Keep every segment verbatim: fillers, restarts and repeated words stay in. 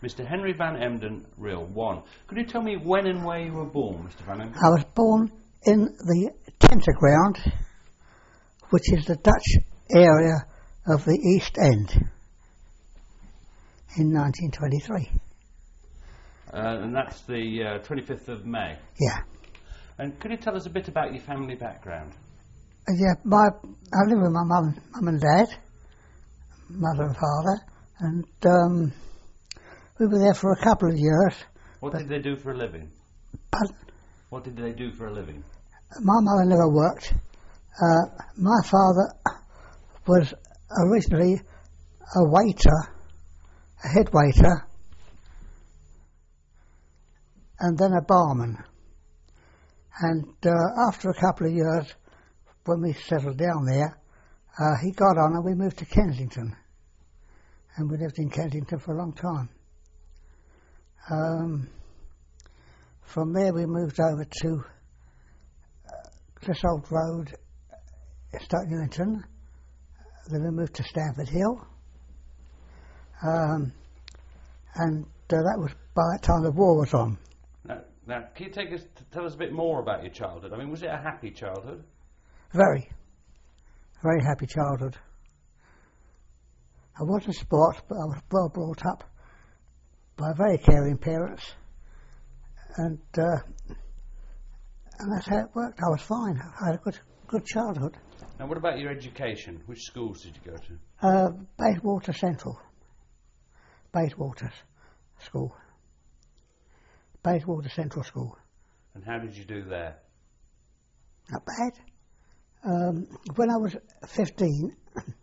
Mister Henry Van Emden, Real One. Could you tell me when and where you were born, Mister Van Emden? I was born in the Tenterground, which is the Dutch area of the East End, in nineteen twenty-three. Uh, and that's the uh, twenty-fifth of May. Yeah. And could you tell us a bit about your family background? Uh, yeah, my I live with my mum, mum and dad, mother and father, and um, we were there for a couple of years. What did they do for a living? Pardon? What did they do for a living? My mother never worked. Uh, my father was originally a waiter, a head waiter, and then a barman. And uh, after a couple of years, when we settled down there, uh, he got on and we moved to Kensington. And we lived in Kensington for a long time. Um, from there we moved over to uh, this old road, Stoke Newington. Then we moved to Stamford Hill. Um, and uh, that was by that time the war was on. Now, now, can you take us to tell us a bit more about your childhood? I mean, was it a happy childhood? Very, very happy childhood. I wasn't sports, but I was well brought up by very caring parents, and uh, and that's how it worked. I was fine. I had a good good childhood. Now, what about your education? Which schools did you go to? Uh, Bayswater Central. Bayswater School. Bayswater Central School. And how did you do there? Not bad. Um, when I was fifteen,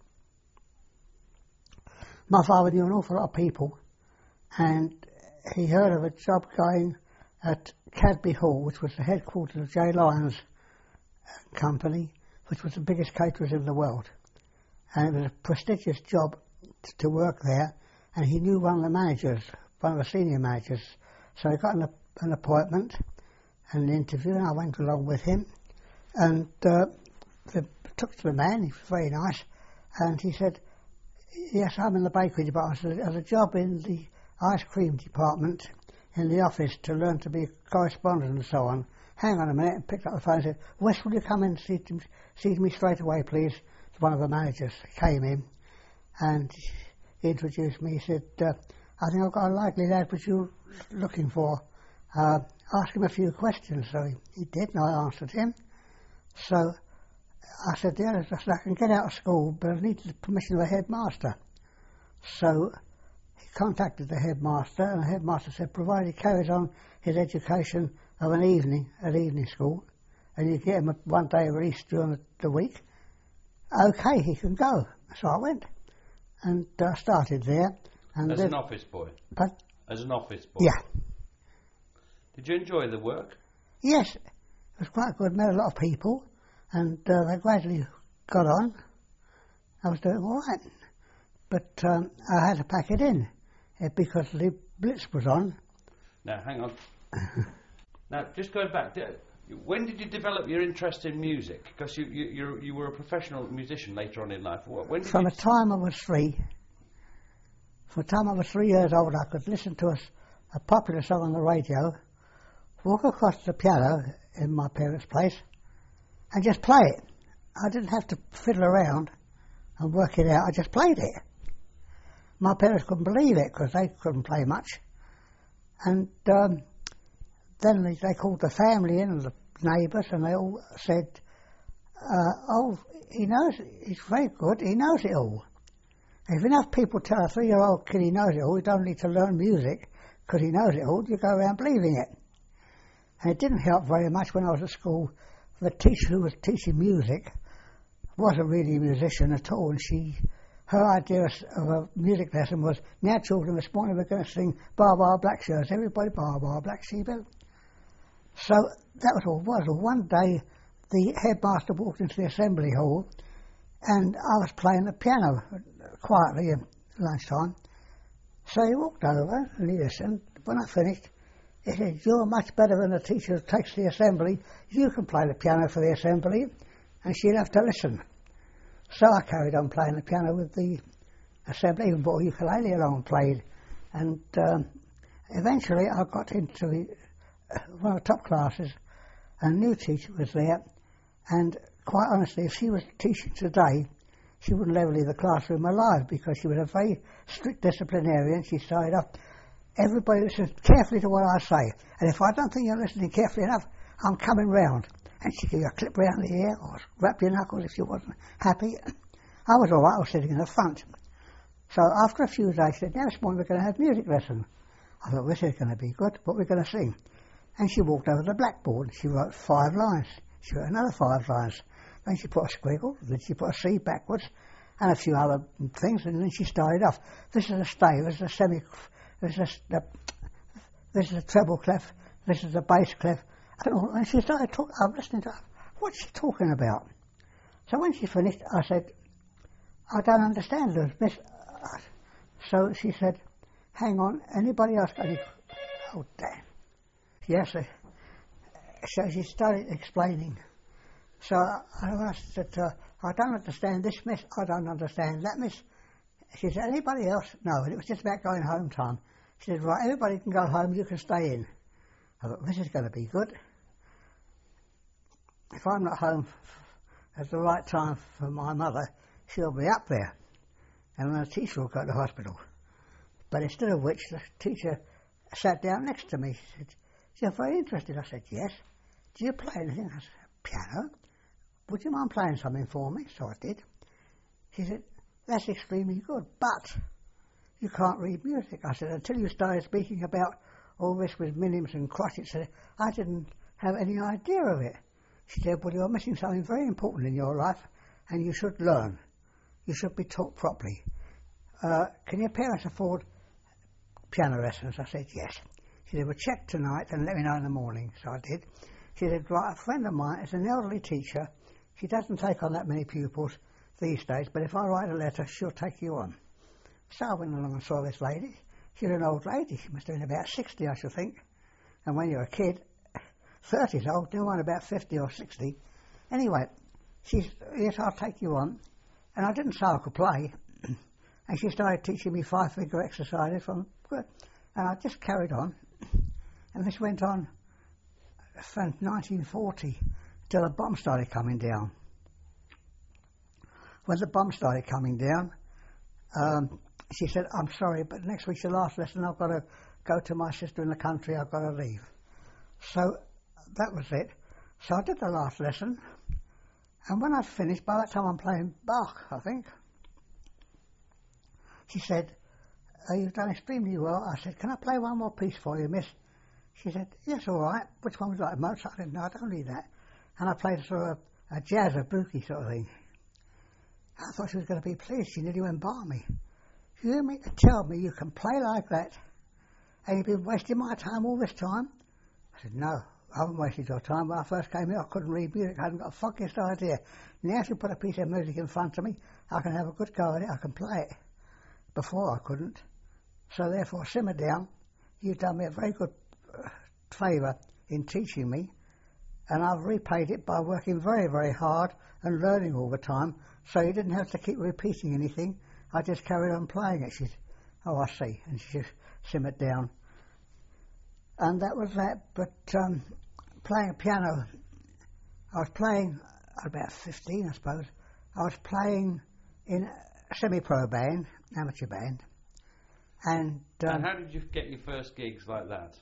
my father knew an awful lot of people, and he heard of a job going at Cadby Hall, which was the headquarters of J. Lyons Company, which was the biggest caterers in the world. And it was a prestigious job t- to work there, and he knew one of the managers, one of the senior managers. So I got an, an appointment and an interview, and I went along with him. And uh, the, took to the man, he was very nice, and he said, yes, I'm in the bakery department. So there's a job in the ice cream department in the office to learn to be a correspondent and so on. Hang on a minute, and picked up the phone and said, Wes, will you come in and see, to, see to me straight away, please? It's one of the managers came in, and he introduced me. He said, uh, I think I've got a likely lad which you're looking for. Uh, ask him a few questions. So he, he did, and I answered him. So I said, yeah, I can get out of school, but I need the permission of the headmaster. So he contacted the headmaster, and the headmaster said, provided he carries on his education of an evening at evening school, and you get him a, one day of release during the, the week, okay, he can go. So I went, and I uh, started there. And As then, an office boy? But, As an office boy? Yeah. Did you enjoy the work? Yes, it was quite good. Met a lot of people, and uh, they gradually got on. I was doing all right, but um, I had to pack it in uh, because the Blitz was on. Now, hang on. Now, just going back, when did you develop your interest in music? Because you you you, you were a professional musician later on in life. When did From you the time I was three, from the time I was three years old, I could listen to a, a popular song on the radio, walk across the piano in my parents' place, and just play it. I didn't have to fiddle around and work it out. I just played it. My parents couldn't believe it because they couldn't play much. And um, then they, they called the family in and the neighbours, and they all said, uh, oh, he knows, he's very good, he knows it all. If enough people tell a three-year-old kid he knows it all, he don't need to learn music because he knows it all, you go around believing it. And it didn't help very much when I was at school. The teacher who was teaching music wasn't really a musician at all, and she, her idea of a music lesson was, now children, this morning we're going to sing Bar Bar Black Shirts, everybody Bar Bar Black Sheep. So that was all it was. One day the headmaster walked into the assembly hall, and I was playing the piano quietly at lunchtime. So he walked over and he listened. When I finished, he said, you're much better than the teacher who takes the assembly. You can play the piano for the assembly. And she'd have to listen. So I carried on playing the piano with the assembly, even brought a ukulele along and played. And um, eventually I got into the, uh, one of the top classes, and a new teacher was there, and quite honestly, if she was teaching today, she wouldn't ever leave the classroom alive, because she was a very strict disciplinarian. She started up, everybody listens carefully to what I say, and if I don't think you're listening carefully enough, I'm coming round. And she'd give you a clip round the ear, or rap your knuckles if you wasn't happy. I was all right, I was sitting in the front. So after a few days, she said, now this morning we're going to have music lesson. I thought, this is going to be good, what we're going to sing. And she walked over to the blackboard, she wrote five lines. She wrote another five lines. Then she put a squiggle, then she put a C backwards, and a few other things, and then she started off. This is a stave, this is a semi, this is a, this is a treble clef, this is a bass clef. And she started talking, I'm listening to her, what's she talking about? So when she finished, I said, I don't understand this, miss. So she said, hang on, anybody else got any... Oh, damn. Yes, uh, so she started explaining. So I, I said to her, I don't understand this, miss, I don't understand that, miss. She said, anybody else? No, and it was just about going home time. She said, right, everybody can go home, you can stay in. I thought, this is going to be good. If I'm not home at the right time for my mother, she'll be up there, and the teacher will go to hospital. But instead of which, the teacher sat down next to me. She said, you're very interested. I said, yes. Do you play anything? I said, piano. Would you mind playing something for me? So I did. She said, that's extremely good, but you can't read music. I said, until you started speaking about all this with minims and crotchets, I didn't have any idea of it. She said, well, you're missing something very important in your life, and you should learn. You should be taught properly. Uh, can your parents afford piano lessons? I said, yes. She said, well, check tonight and let me know in the morning. So I did. She said, right, a friend of mine is an elderly teacher. She doesn't take on that many pupils these days, but if I write a letter, she'll take you on. So I went along and saw this lady. She's an old lady. She must have been about sixty, I should think. And when you're a kid, thirty's old, never mind about fifty or sixty. Anyway, she's, yes, I'll take you on. And I didn't say I could play. And she started teaching me five-finger exercises from, and I just carried on. And this went on from nineteen forty till the bomb started coming down. When the bomb started coming down, um, she said, I'm sorry, but next week's the last lesson. I've got to go to my sister in the country. I've got to leave. So that was it. So I did the last lesson. And when I finished, by that time I'm playing Bach, I think. She said, oh, you've done extremely well. I said, can I play one more piece for you, miss? She said, yes, all right. Which one would you like? Mozart? I said, no, I don't need that. And I played sort of a, a jazz, a boogie sort of thing. I thought she was going to be pleased. She nearly went by me. You mean to tell me you can play like that and you've been wasting my time all this time? I said, no, I haven't wasted your time. When I first came here, I couldn't read music. I hadn't got the funkiest idea. Now if you put a piece of music in front of me, I can have a good go at it. I can play it. Before I couldn't. So therefore, simmer down. You've done me a very good uh, favour in teaching me, and I've repaid it by working very, very hard and learning all the time, so you didn't have to keep repeating anything. I just carried on playing it. She said, oh, I see. And she just simmered down. And that was that. But um, playing piano, I was playing at about fifteen, I suppose. I was playing in a semi-pro band, amateur band. And, um, and how did you get your first gigs like that?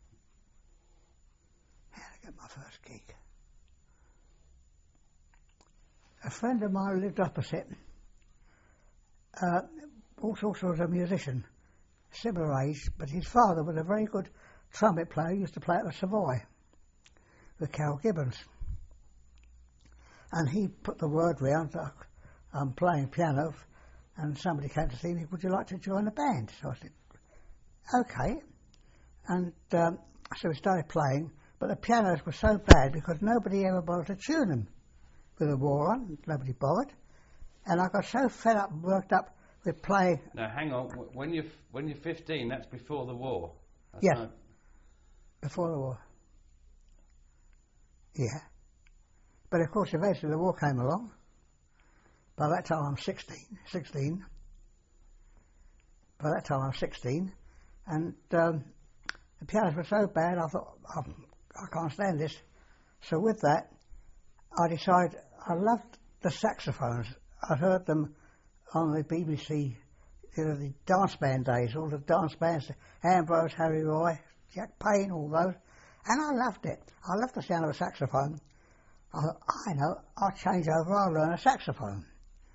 How did I get my first gig? A friend of mine lived opposite. Uh, also was a musician, similar age, but his father was a very good trumpet player. He used to play at the Savoy with Carol Gibbons. And he put the word round that I'm playing piano, and somebody came to see me, would you like to join the band? So I said, okay. And um, so we started playing, but the pianos were so bad because nobody ever bothered to tune them with the war on, nobody bothered. And I got so fed up and worked up with playing. Now hang on, when you're, when you're fifteen, that's before the war? That's yes, not... before the war. Yeah. But of course eventually the war came along. By that time I'm sixteen, sixteen. By that time I'm sixteen, And um, the pianos were so bad, I thought, I, I can't stand this. So with that, I decided I loved the saxophones. I'd heard them on the B B C, you know, the dance band days, all the dance bands, Ambrose, Harry Roy, Jack Payne, all those. And I loved it. I loved the sound of a saxophone. I thought, I know, I'll change over, I'll learn a saxophone.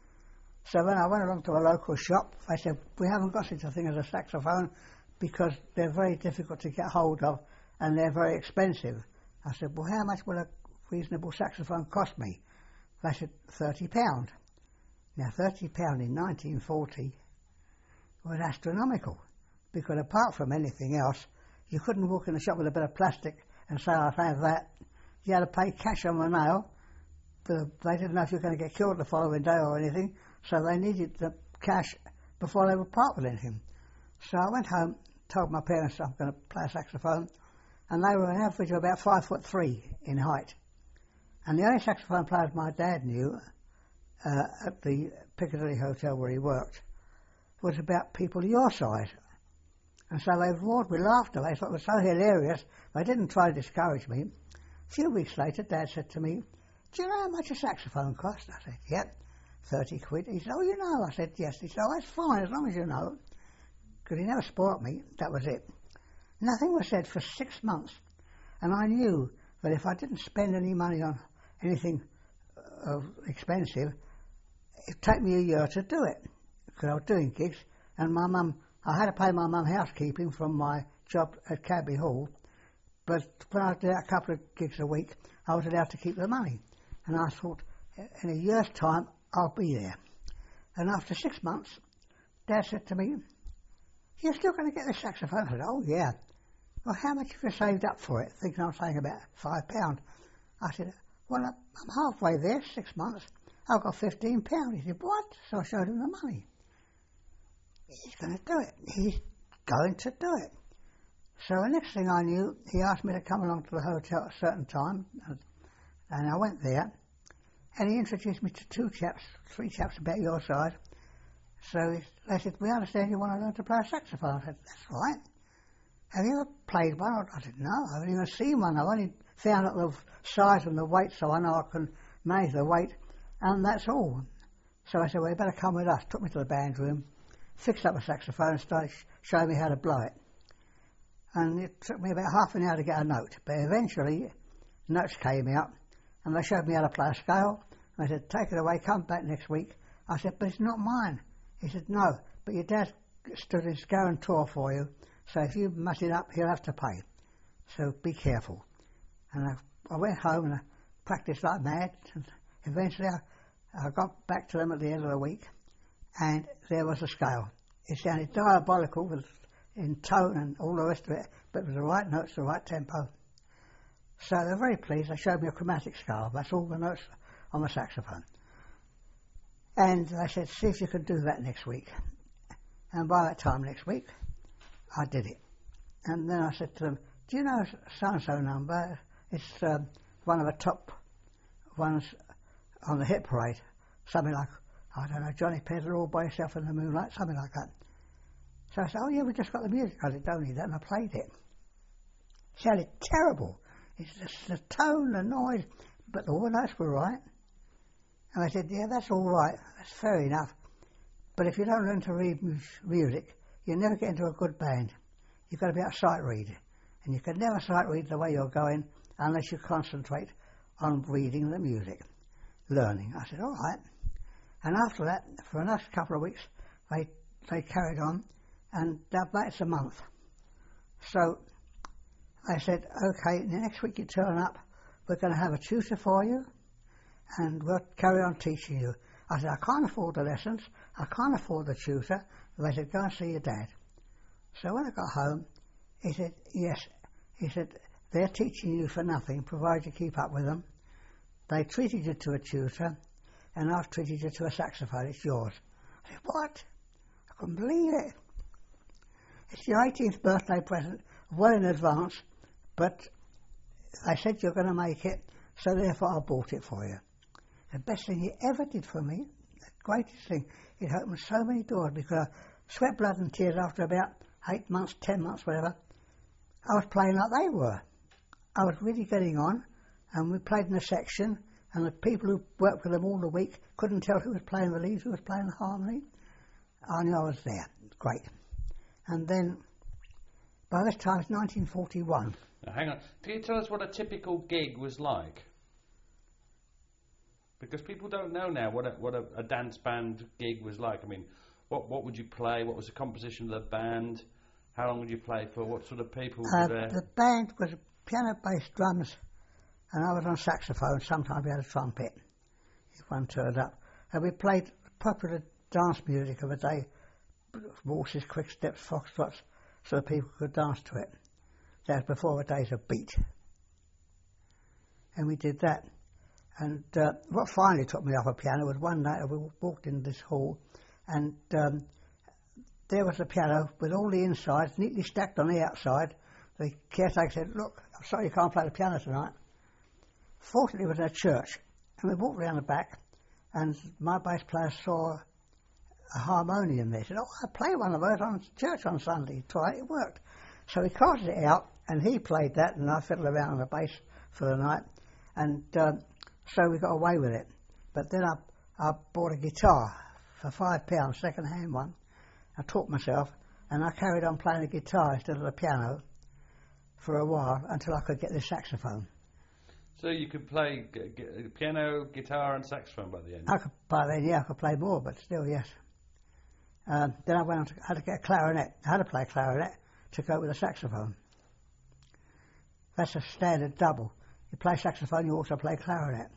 So when I went along to a local shop, they said, we haven't got such a thing as a saxophone because they're very difficult to get hold of and they're very expensive. I said, well, how much will a reasonable saxophone cost me? They said, thirty pounds. Now, thirty pounds in nineteen forty was astronomical, because apart from anything else, you couldn't walk in the shop with a bit of plastic and say, I'll have that. You had to pay cash on the nail. The, they didn't know if you were going to get killed the following day or anything, so they needed the cash before they would part with anything. So I went home, told my parents I'm going to play a saxophone, and they were an average of about five foot three in height. And the only saxophone players my dad knew uh, at the Piccadilly Hotel where he worked was about people your size. And so they roared with laughter. They thought it was so hilarious. They didn't try to discourage me. A few weeks later, Dad said to me, do you know how much a saxophone costs? I said, yep, thirty quid. He said, oh, you know? I said, yes. He said, oh, that's fine, as long as you know. Because he never spoilt me. That was it. Nothing was said for six months. And I knew that if I didn't spend any money on anything uh, expensive, it'd take me a year to do it. Because I was doing gigs, and my mum, I had to pay my mum housekeeping from my job at Cadby Hall, but when I did a couple of gigs a week, I was allowed to keep the money. And I thought, in a year's time, I'll be there. And after six months, Dad said to me, you're still going to get this saxophone? I said, oh yeah. Well, how much have you saved up for it? Thinking I was saying about five pounds. I said, well, I'm halfway there, six months. I've got fifteen pounds. He said, what? So I showed him the money. He's going to do it. He's going to do it. So the next thing I knew, he asked me to come along to the hotel at a certain time, and I went there, and he introduced me to two chaps, three chaps about your size. So they said, we understand you want to learn to play a saxophone. I said, that's right. Have you ever played one? I said, no, I haven't even seen one. I've only found out the size and the weight, so I know I can manage the weight, and that's all. So I said, well, you better come with us. Took me to the band room, fixed up a saxophone and started sh- showing me how to blow it. And it took me about half an hour to get a note, but eventually notes came out, and they showed me how to play a scale. And they said, take it away, come back next week. I said, but it's not mine. He said, no, but your dad stood as guarantor for you, so if you mess it up, he'll have to pay. So be careful. And I, I went home and I practiced like mad, and eventually I, I got back to them at the end of the week, and there was a scale. It sounded diabolical with, in tone and all the rest of it, but it was the right notes, the right tempo. So they're very pleased. They showed me a chromatic scale. That's all the notes on the saxophone. And they said, see if you can do that next week. And by that time next week, I did it. And then I said to them, do you know so-and-so number? It's um, one of the top ones on the hit parade. Something like, I don't know, Johnny Pedler All By Yourself in the Moonlight, something like that. So I said, oh yeah, we just got the music. I said, don't need that, and I played it. It sounded terrible. It's just the tone, the noise, but all the notes were right. And I said, yeah, that's all right, that's fair enough. But if you don't learn to read mu- music, you'll never get into a good band. You've got to be able to sight read. And you can never sight read the way you're going unless you concentrate on reading the music, learning. I said, all right. And after that, for the next couple of weeks, they they carried on, and that's a month. So I said, okay, the next week you turn up, we're going to have a tutor for you, and we'll carry on teaching you. I said, I can't afford the lessons, I can't afford the tutor. They said, go and see your dad. So when I got home, he said, yes. He said, they're teaching you for nothing, provided you keep up with them. They treated you to a tutor, and I've treated you to a saxophone, it's yours. I said, what? I couldn't believe it. It's your eighteenth birthday present, well in advance, but they said you're going to make it, so therefore I bought it for you. The best thing he ever did for me, the greatest thing, it opened so many doors, because I sweat blood and tears after about eight months, ten months, whatever, I was playing like they were. I was really getting on, and we played in a section, and the people who worked with them all the week couldn't tell who was playing the leads, who was playing the harmony. I knew I was there. Great. And then, by this time, it's nineteen forty-one. Now, hang on. Can you tell us what a typical gig was like? Because people don't know now what a, what a, a dance band gig was like. I mean, what what would you play? What was the composition of the band? How long would you play for? What sort of people Uh, were there? the band was piano, bass, drums, and I was on saxophone. Sometimes we had a trumpet, if one turned up. And we played popular dance music of the day, waltzes, quick steps, foxtrots, so that people could dance to it. That was before the days of beat. And we did that. And uh, what finally took me off a piano was one night we walked in this hall, and um, there was a piano with all the insides neatly stacked on the outside. The caretaker said, "Look, I'm sorry you can't play the piano tonight." Fortunately, it was in a church, and we walked round the back, and my bass player saw a harmonium there. He said, "Oh, I played one of those on church on Sunday. Try it, it worked." So we carted it out, and he played that, and I fiddled around on the bass for the night, and um, so we got away with it. But then I, I bought a guitar for five pounds, second-hand one. I taught myself, and I carried on playing the guitar instead of the piano for a while until I could get the saxophone. So you could play g- g- piano, guitar and saxophone by the end? I could, by then, yeah, I could play more, but still, yes. Um, then I went on to, I had to get a clarinet. I had to play a clarinet to go with the saxophone. That's a standard double. You play saxophone, you also play clarinet.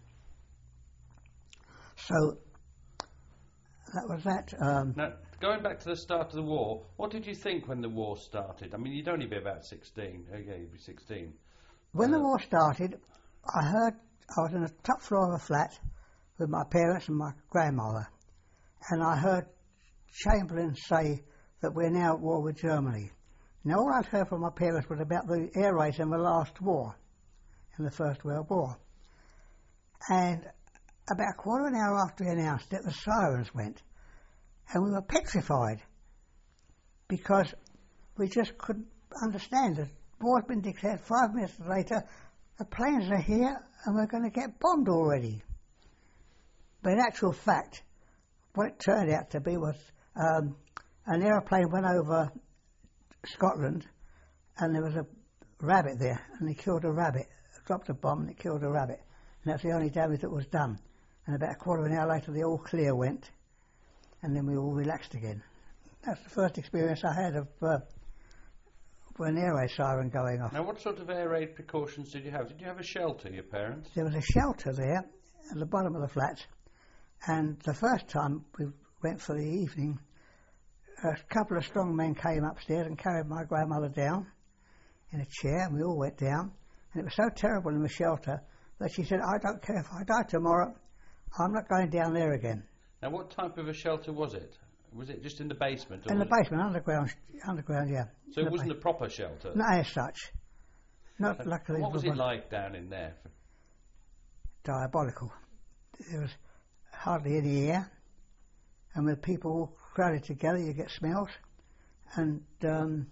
So that was that. Um, Now, going back to the start of the war, what did you think when the war started? I mean, you'd only be about sixteen. Okay, you'd be sixteen. when uh, the war started, I heard I was in the top floor of a flat with my parents and my grandmother, and I heard Chamberlain say that we're now at war with Germany. Now, all I'd heard from my parents was about the air raids in the last war, in the First World War. And about a quarter of an hour after he announced it, the sirens went. And we were petrified because we just couldn't understand it. The war's been declared. Five minutes later, the planes are here and we're going to get bombed already. But in actual fact, what it turned out to be was um, an aeroplane went over Scotland, and there was a rabbit there, and they killed a rabbit. Dropped a bomb and it killed a rabbit, and that's the only damage that was done. And about a quarter of an hour later, the all clear went, and then we all relaxed again. That's the first experience I had of uh, an air raid siren going off. Now, what sort of air raid precautions did you have? Did you have a shelter, your parents? There was a shelter there at the bottom of the flat, and the first time we went for the evening, a couple of strong men came upstairs and carried my grandmother down in a chair, and we all went down. And it was so terrible in the shelter that she said, "I don't care if I die tomorrow, I'm not going down there again." Now, what type of a shelter was it? Was it just in the basement? Or In the was it- basement, underground, underground, yeah. So In it the wasn't a ba- proper shelter? Not as such. Not Uh, luckily. What was it was like down in there? diabolical. There was hardly any air, and with people all crowded together, you get smells, and um,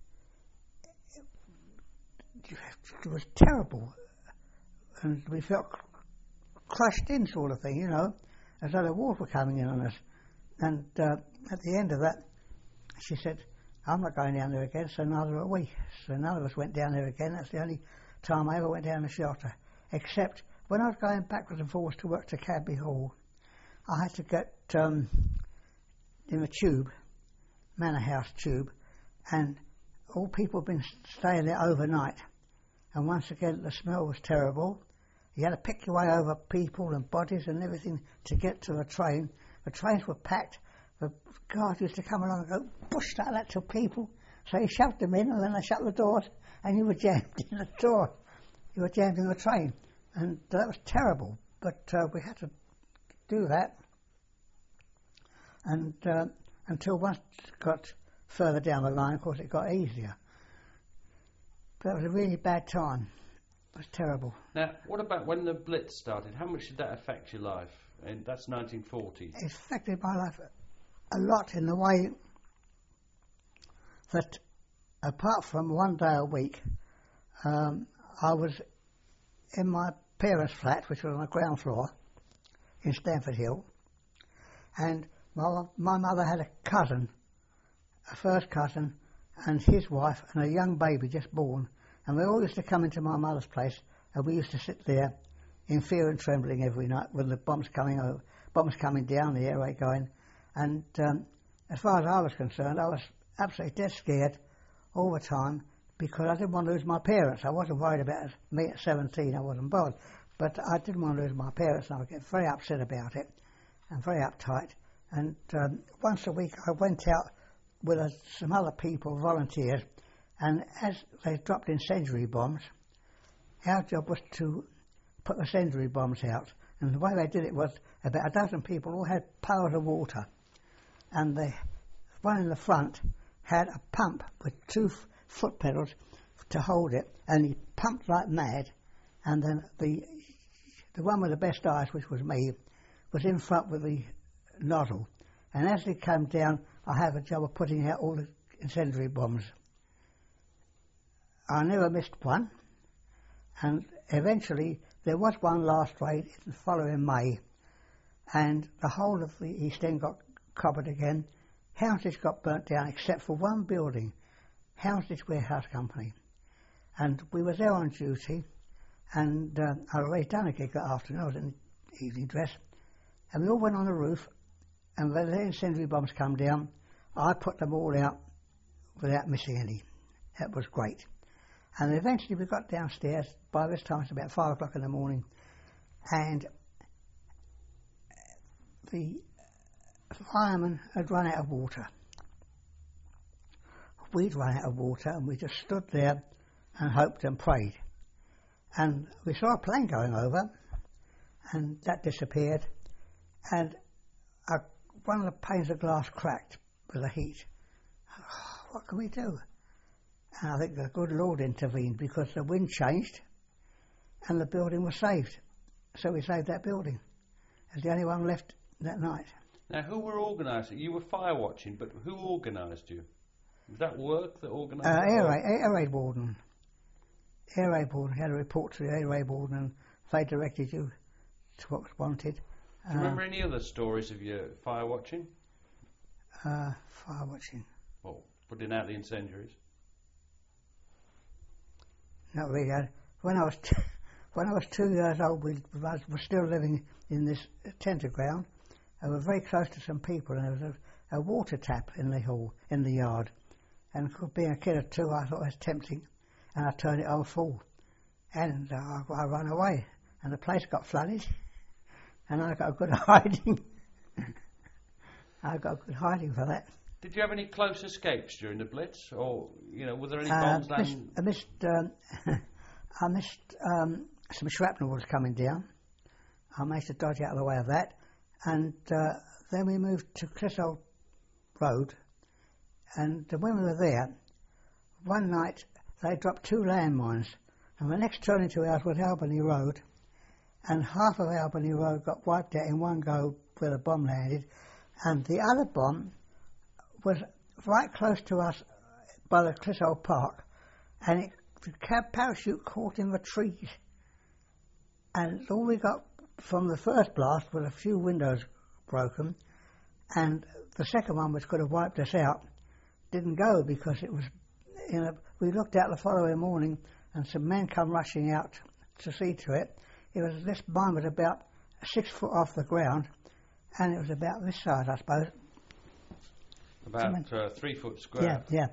it was terrible, and we felt crushed in, sort of thing, you know, as though the walls were coming in on us. And uh, at the end of that, she said, "I'm not going down there again," so neither are we. So none of us went down there again. That's the only time I ever went down the shelter, except when I was going backwards and forwards to work to Cadby Hall. I had to get um, in the tube, Manor House tube, and all people had been staying there overnight. And once again, the smell was terrible. You had to pick your way over people and bodies and everything to get to the train. The trains were packed. The guards used to come along and go, "Push like that to people." So you shoved them in, and then they shut the doors, and you were jammed in the door. You were jammed in the train. And that was terrible. But uh, we had to do that. And uh, until once it got further down the line, of course, it got easier. But that was a really bad time. It was terrible. Now, what about when the Blitz started? How much did that affect your life? And that's nineteen forty. It affected my life a lot in the way that apart from one day a week, um, I was in my parents' flat, which was on the ground floor in Stamford Hill, and my, my mother had a cousin, a first cousin, and his wife, and a young baby just born, and we all used to come into my mother's place, and we used to sit there in fear and trembling every night when the bombs coming over, bombs coming down, the air raid going, and um, as far as I was concerned, I was absolutely dead scared all the time because I didn't want to lose my parents. I wasn't worried about me at seventeen, I wasn't bothered, but I didn't want to lose my parents, and I would get very upset about it and very uptight. And um, once a week I went out with uh, some other people, volunteers, and as they dropped incendiary bombs, our job was to put the incendiary bombs out. And the way they did it was about a dozen people all had pails of water, and the one in the front had a pump with two f- foot pedals to hold it, and he pumped like mad, and then the the one with the best eyes, which was me, was in front with the nozzle, and as it came down, I had a job of putting out all the incendiary bombs. I never missed one, and eventually there was one last raid in the following May, and the whole of the East End got covered again. Houses got burnt down except for one building, Houses Warehouse Company, and we were there on duty, and uh, I'd already done a gig that afternoon. I was in evening dress, and we all went on the roof, and when the incendiary bombs come down, I put them all out without missing any. That was great. And eventually we got downstairs. By this time it's about five o'clock in the morning, and the firemen had run out of water. We'd run out of water, and we just stood there and hoped and prayed. And we saw a plane going over, and that disappeared, and uh, one of the panes of glass cracked with the heat. Oh, what can we do? And I think the good Lord intervened, because the wind changed and the building was saved. So we saved that building. It was the only one left that night. Now, who were organising? You were fire watching, but who organised you? Was that work that organised uh, it? Air Raid, Air Raid Warden. Air Raid Warden. He had a report to the Air Raid Warden, and they directed you to what was wanted. Do you uh, remember any other stories of your fire watching? Uh, fire watching? Well, putting out the incendiaries? Not really. When I was t- when I was two years old, we was, were still living in this tenter ground. I was very close to some people, and there was a, a water tap in the hall, in the yard. And being a kid of two, I thought it was tempting, and I turned it on full. And uh, I, I ran away, and the place got flooded, and I got a good hiding. I got a good hiding for that. Did you have any close escapes during the Blitz, or you know, were there any uh, bombs missed, landing? I missed. Um, I missed um, some shrapnel was coming down. I managed to dodge out of the way of that, and uh, then we moved to Clissold Road. And when we were there, one night they dropped two landmines, and the next turning to ours was Albany Road, and half of Albany Road got wiped out in one go where the bomb landed, and the other bomb was right close to us by the Clissold Park, and it, the cab parachute caught in the trees, and all we got from the first blast was a few windows broken, and the second one, which could have wiped us out, didn't go because it was, you know, we looked out the following morning and some men come rushing out to see to it. It was, this mine was about six foot off the ground, and it was about this size, I suppose. About uh, three foot square. Yeah, yeah.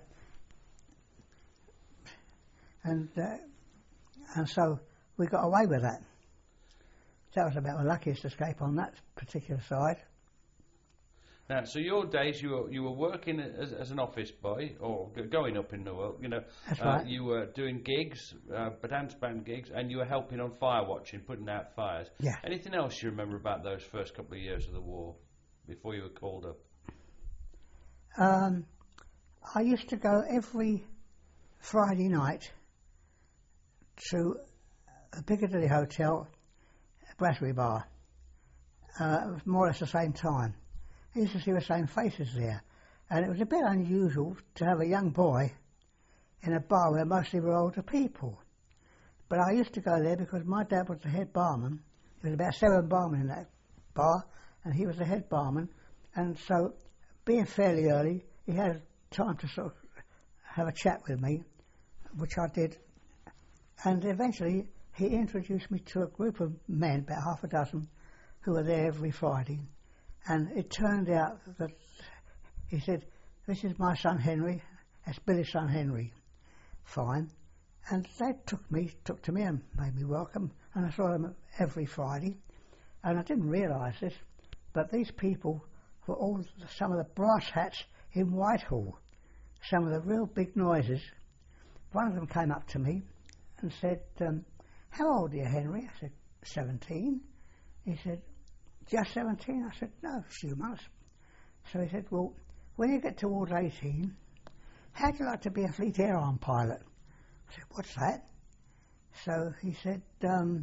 And uh, and so we got away with that. That was about the luckiest escape on that particular side. Now, so your days, you were you were working as, as an office boy, or g- going up in the world, you know. That's uh, right. You were doing gigs, uh, dance band gigs, and you were helping on fire watching, putting out fires. Yeah. Anything else you remember about those first couple of years of the war, before you were called up? Um, I used to go every Friday night to a Piccadilly Hotel, Brasserie Bar. Uh, it was more or less the same time. I used to see the same faces there, and it was a bit unusual to have a young boy in a bar where mostly were older people. But I used to go there because my dad was the head barman. There was about seven barmen in that bar, and he was the head barman. And so, being fairly early, he had time to sort of have a chat with me, which I did. And eventually, he introduced me to a group of men, about half a dozen, who were there every Friday. And it turned out that he said, "This is my son Henry, that's Billy's son Henry." Fine. And they took me, took to me and made me welcome, and I saw them every Friday. And I didn't realise this, but these people were all some of the brass hats in Whitehall, some of the real big noises. One of them came up to me and said, um, "How old are you, Henry?" I said, seventeen. He said, "Just seventeen?" I said, "No, a few months." So he said, "Well, when you get towards eighteen, how'd you like to be a Fleet Air Arm pilot?" I said, "What's that?" So he said, um,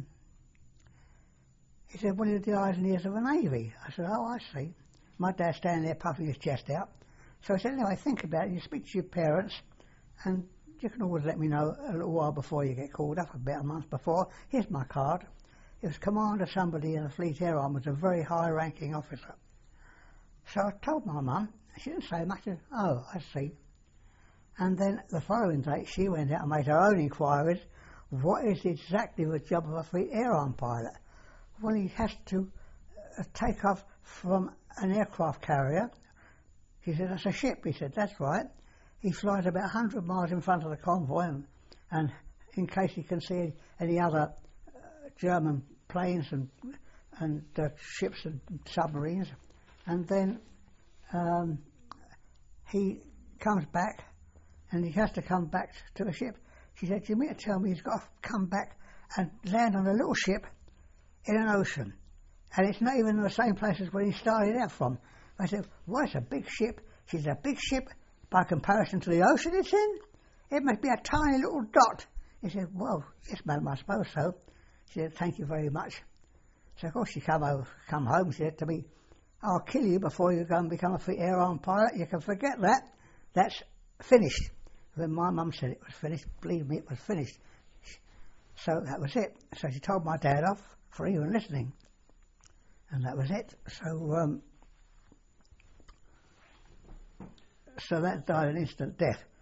he said, "Well, you're the eyes and ears of the Navy." I said, "Oh, I see." My dad's standing there puffing his chest out. So I said, "Anyway, think about it. You speak to your parents, and you can always let me know a little while before you get called up, about a month before. Here's my card." It was Commander somebody in the Fleet Air Arm, was a very high-ranking officer. So I told my mum. She didn't say much. She said, "Oh, I see." And then the following day, she went out and made her own inquiries. What is exactly the job of a Fleet Air Arm pilot? Well, he has to uh, take off from an aircraft carrier. She said, "That's a ship." He said, "That's right." He flies about one hundred miles in front of the convoy, and, and in case he can see any other uh, German planes and, and uh, ships and submarines. And then um, he comes back, and he has to come back to the ship. She said, "Do you mean to tell me he's got to come back and land on a little ship in an ocean? And it's not even in the same place as where he started out from?" I said, "Well, it's a big ship." She said, "A big ship by comparison to the ocean it's in? It must be a tiny little dot." He said, "Well, yes, madam, I suppose so." She said, "Thank you very much." So, of course, she come, over, come home. She said to me, "I'll kill you before you go and become a Fleet Air Arm pilot. You can forget that. That's finished." When my mum said it was finished, believe me, it was finished. So that was it. So she told my dad off for even listening. And that was it. So um, so that died an instant death.